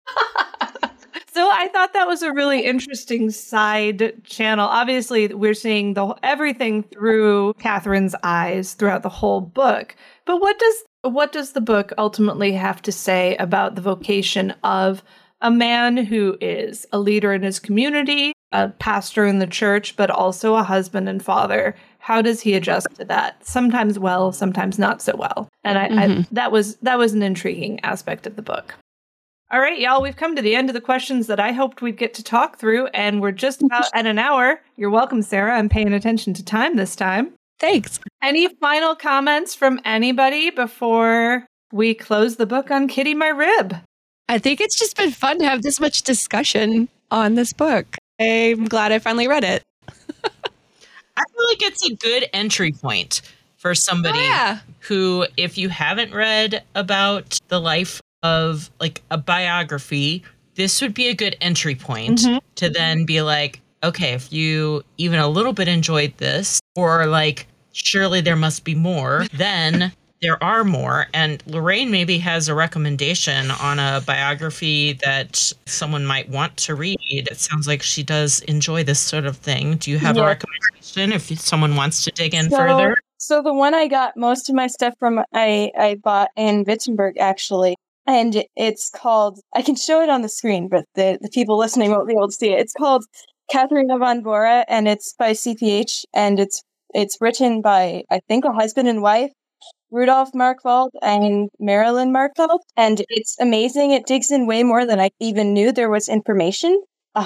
So I thought that was a really interesting side channel. Obviously, we're seeing the everything through Catherine's eyes throughout the whole book. But what does what does the book ultimately have to say about the vocation of a man who is a leader in his community, a pastor in the church, but also a husband and father? How does he adjust to that? Sometimes well, sometimes not so well. And I, mm-hmm. I that was that was an intriguing aspect of the book. All right, y'all, we've come to the end of the questions that I hoped we'd get to talk through, and we're just about at an hour. You're welcome, Sarah. I'm paying attention to time this time. Thanks. Any final comments from anybody before we close the book on Kitty My Rib? I think it's just been fun to have this much discussion on this book. I'm glad I finally read it. I feel like it's a good entry point for somebody oh, yeah. who, if you haven't read about the life of like a biography, this would be a good entry point mm-hmm. to then be like, okay, if you even a little bit enjoyed this, or like, surely there must be more, then there are more. And Lorraine maybe has a recommendation on a biography that someone might want to read. It sounds like she does enjoy this sort of thing. Do you have yeah. a recommendation if someone wants to dig in so, further? So the one I got most of my stuff from, I, I bought in Wittenberg, actually. And it's called, I can show it on the screen, but the, the people listening won't be able to see it. It's called Katharina von Bora, and it's by C P H, and it's it's written by, I think, a husband and wife, Rudolf Markwald and Marilyn Markwald. And it's amazing. It digs in way more than I even knew there was information of.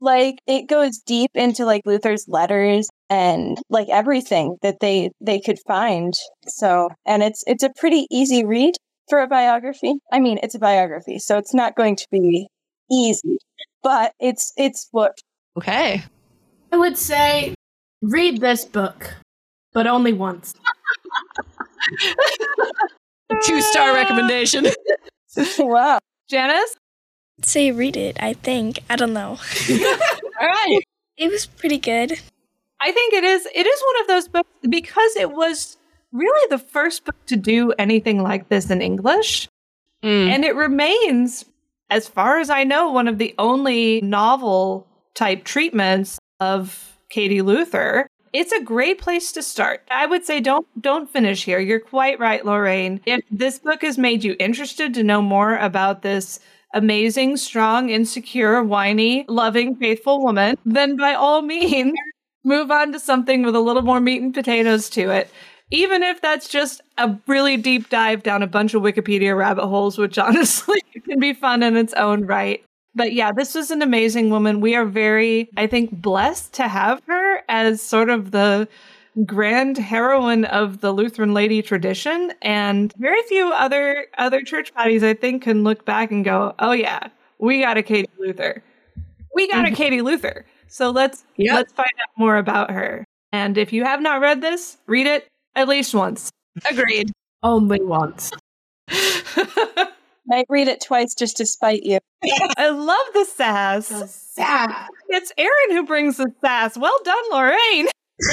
like it goes deep into like Luther's letters and like everything that they they could find. So, and it's it's a pretty easy read for a biography. I mean, it's a biography, so it's not going to be easy, but it's it's what Okay. I would say read this book, but only once. Two-star recommendation. wow. Janice? Say read it, I think. I don't know. All right. It was pretty good. I think it is it is one of those books because it was really the first book to do anything like this in English. Mm. And it remains, as far as I know, one of the only novel type treatments of Katie Luther. It's a great place to start. I would say don't don't finish here. You're quite right, Lorraine. If this book has made you interested to know more about this amazing, strong, insecure, whiny, loving, faithful woman, then by all means, move on to something with a little more meat and potatoes to it. Even if that's just a really deep dive down a bunch of Wikipedia rabbit holes, which honestly can be fun in its own right. But yeah, this was an amazing woman. We are very, I think, blessed to have her as sort of the grand heroine of the Lutheran lady tradition. And very few other other church bodies, I think, can look back and go, oh yeah, we got a Katie Luther. We got mm-hmm. a Katie Luther. So let's yep. let's find out more about her. And if you have not read this, read it at least once. Agreed. Only once. Might read it twice just to spite you. I love the sass. The sass. It's Erin who brings the sass. Well done, Lorraine.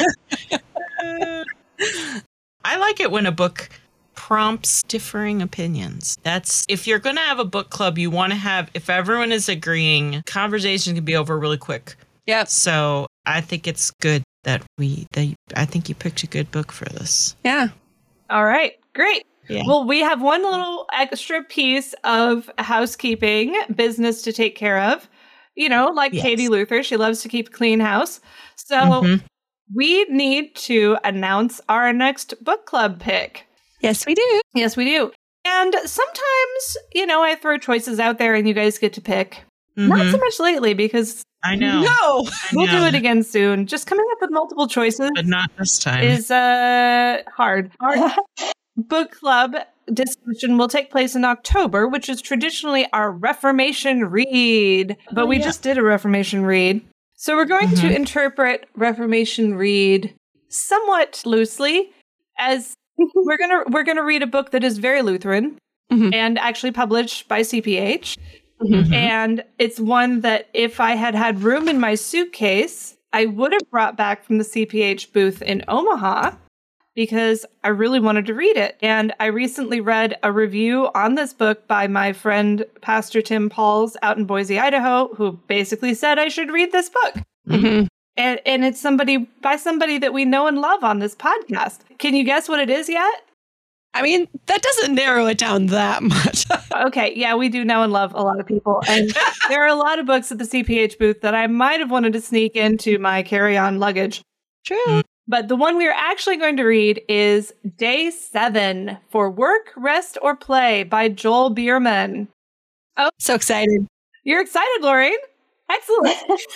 I like it when a book prompts differing opinions. That's if you're going to have a book club, you want to have, if everyone is agreeing, conversation can be over really quick. Yeah. So I think it's good that we, that I think you picked a good book for this. Yeah. All right. Great. Yeah. Well, we have one little extra piece of housekeeping business to take care of. You know, like yes. Katie Luther, she loves to keep a clean house. So Mm-hmm. we need to announce our next book club pick. Yes, we do. Yes, we do. And sometimes, you know, I throw choices out there and you guys get to pick. Mm-hmm. Not so much lately because I know. No. I we'll know. do it again soon. Just coming up with multiple choices But not this time. is uh hard. Our book club discussion will take place in October, which is traditionally our Reformation read. But Oh, we yeah. just did a Reformation read. So we're going Mm-hmm. to interpret Reformation read somewhat loosely as we're going to we're going to read a book that is very Lutheran Mhm. and actually published by C P H. Mhm. And it's one that if I had had room in my suitcase, I would have brought back from the C P H booth in Omaha because I really wanted to read it. And I recently read a review on this book by my friend, Pastor Tim Pauls out in Boise, Idaho, who basically said I should read this book. Mhm. And, and it's somebody by somebody that we know and love on this podcast. Can you guess what it is yet? I mean, that doesn't narrow it down that much. Okay, yeah, we do know and love a lot of people. And there are a lot of books at the C P H booth that I might have wanted to sneak into my carry-on luggage. True. But the one we are actually going to read is Day Seven for Work, Rest, or Play by Joel Bierman. So excited. You're excited, Lorraine? Excellent.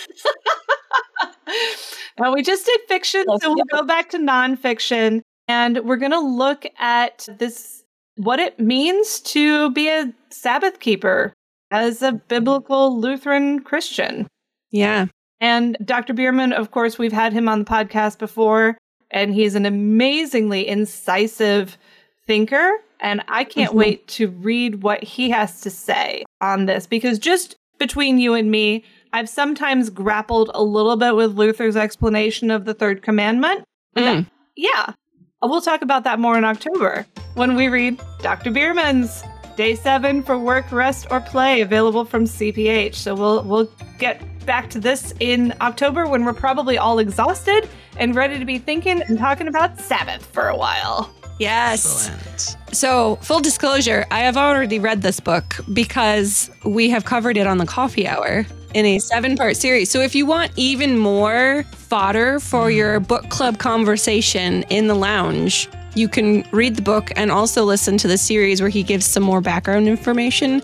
Well, we just did fiction, so we'll go back to nonfiction. And we're going to look at this, what it means to be a Sabbath keeper as a biblical Lutheran Christian. Yeah. And Doctor Bierman, of course, we've had him on the podcast before, and he's an amazingly incisive thinker. And I can't Mhm. wait to read what he has to say on this, because just between you and me, I've sometimes grappled a little bit with Luther's explanation of the third commandment. Mm. Yeah. We'll talk about that more in October when we read Doctor Bierman's Day Seven for Work, Rest, or Play, available from C P H. So we'll we'll get back to this in October when we're probably all exhausted and ready to be thinking and talking about Sabbath for a while. Yes. Excellent. So, full disclosure, I have already read this book because we have covered it on the coffee hour in a seven part series. So, if you want even more fodder for your book club conversation in the lounge, you can read the book and also listen to the series where he gives some more background information.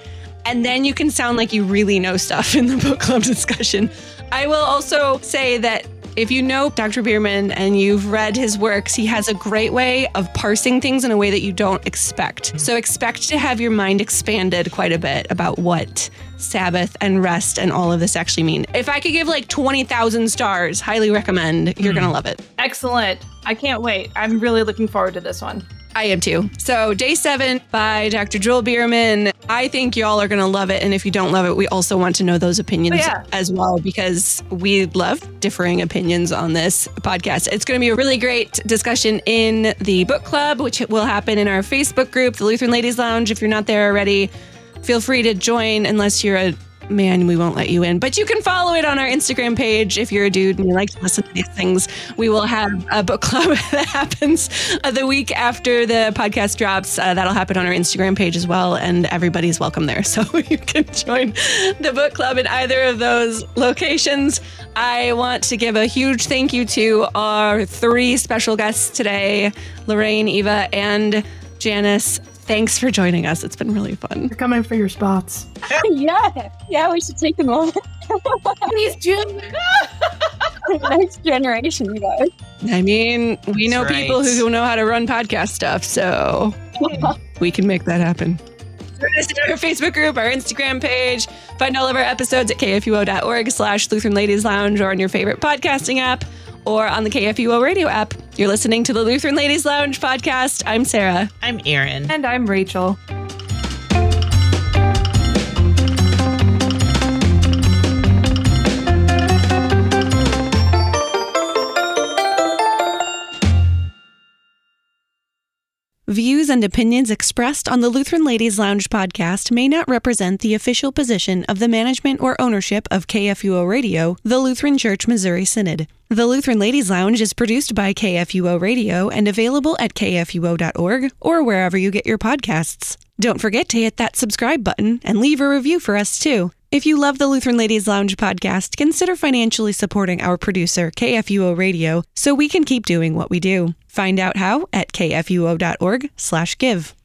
And then you can sound like you really know stuff in the book club discussion. I will also say that if you know Doctor Bierman and you've read his works, he has a great way of parsing things in a way that you don't expect. So expect to have your mind expanded quite a bit about what Sabbath and rest and all of this actually mean. If I could give like twenty thousand stars, highly recommend. You're mm. going to love it. Excellent. I can't wait. I'm really looking forward to this one. I am too. So Day seven by Doctor Joel Bierman. I think y'all are going to love it. And if you don't love it, we also want to know those opinions oh, yeah. as well, because we love differing opinions on this podcast. It's going to be a really great discussion in the book club, which will happen in our Facebook group, the Lutheran Ladies Lounge. If you're not there already, feel free to join unless you're a man, we won't let you in. But you can follow it on our Instagram page if you're a dude and you like to listen to these things. We will have a book club that happens uh, the week after the podcast drops. Uh, that'll happen on our Instagram page as well, and everybody's welcome there. So you can join the book club in either of those locations. I want to give a huge thank you to our three special guests today, Lorraine, Eva, and Janice. Thanks for joining us. It's been really fun. You're coming for your spots. yeah. Yeah, we should take them all. Please, Jim. Next generation, you guys. I mean, we That's know right. people who know how to run podcast stuff, so we can make that happen. Join us in our Facebook group, our Instagram page. Find all of our episodes at kfuo.org slash Lutheran Ladies Lounge or on your favorite podcasting app or on the K F U O radio app. You're listening to the Lutheran Ladies Lounge podcast. I'm Sarah. I'm Erin. And I'm Rachel. Views and opinions expressed on the Lutheran Ladies Lounge podcast may not represent the official position of the management or ownership of K F U O Radio, the Lutheran Church Missouri Synod. The Lutheran Ladies Lounge is produced by K F U O Radio and available at k f u o dot org or wherever you get your podcasts. Don't forget to hit that subscribe button and leave a review for us too. If you love the Lutheran Ladies Lounge podcast, consider financially supporting our producer, K F U O Radio, so we can keep doing what we do. Find out how at k f u o dot org slash give.